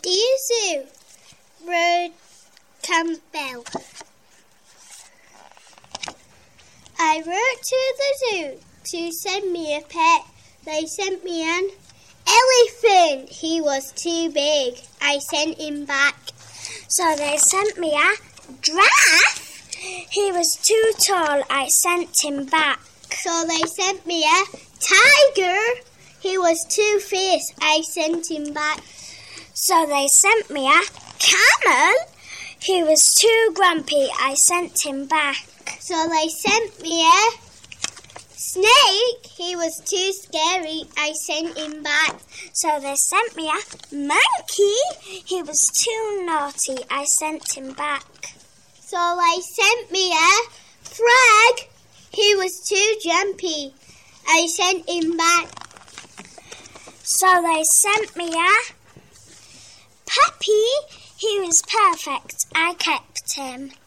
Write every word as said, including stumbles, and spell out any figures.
Dear Zoo, Road Campbell. I wrote to the zoo to send me a pet. They sent me an elephant. He was too big. I sent him back. So they sent me a giraffe. He was too tall. I sent him back. So they sent me a tiger. He was too fierce. I sent him back. So they sent me a camel. He was too grumpy. I sent him back. So they sent me a snake. He was too scary. I sent him back. So they sent me a monkey. He was too naughty. I sent him back. So they sent me a frog. He was too jumpy. I sent him back. So they sent me a puppy. He was perfect. I kept him.